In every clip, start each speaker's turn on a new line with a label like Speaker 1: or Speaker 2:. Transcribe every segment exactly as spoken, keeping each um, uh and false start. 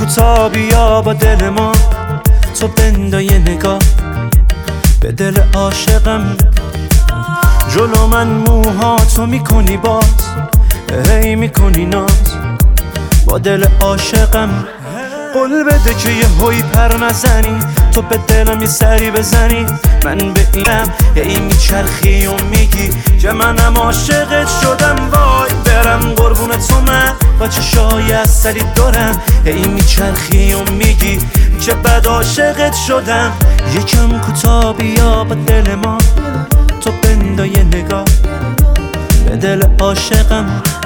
Speaker 1: کوتا بیا با دل ما، تو بندای نگاه به دل عاشقم. جلو من موها تو میکنی باز، هی میکنی ناز با دل عاشقم. قول بده که یه هوی پر نزنی، تو به دلم یه سری بزنی. من به اینم هی میچرخی و میگی که منم عاشقت شدم. وای برم قربون تو من با چشای اصلی دارم. هی میچرخی و میگی که بد عاشقت شدم. یکم کوتا بیا با دل ما، تو بندای نگاه به دل عاشقم.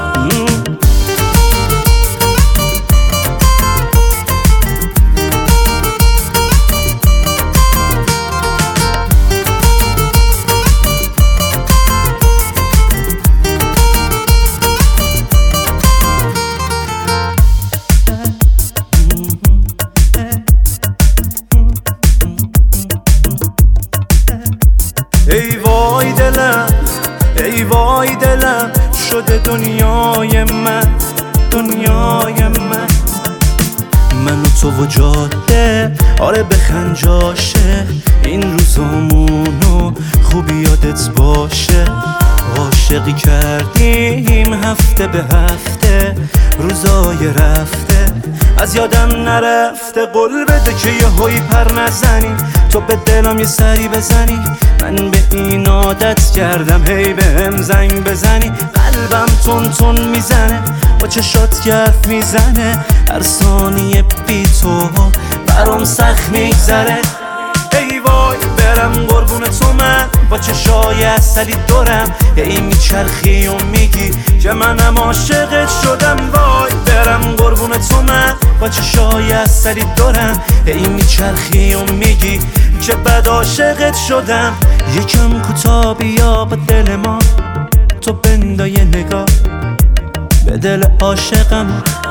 Speaker 1: ای وای دلم، ای وای دلم شده دنیای من، دنیای من. من و تو و جاده، آره بخند جاشه این روزامونو خوبی یادت باشه. عاشقی کردیم هفته به هفته، روزای رفته از یادم نرفته. قول بده که یه هوی پر نزنی، تو به دلم یه سری بزنی. من به این عادت کردم هی به هم زنگ بزنی. قلبم تون تون میزنه با چشات گرف میزنه. هر ثانیه بی تو برام سخت میگذره. ای وای برم قربون تو من با چشای اصلی دارم. هی میچرخی و میگی که منم عاشقت شدم. وای برم قربون تو من با چشای اصلی دارم. هی میچرخی و میگی که بد عاشقت شدم. یکم کوتا بیا با دل ما، تو بندای نگاه به دل عاشقم.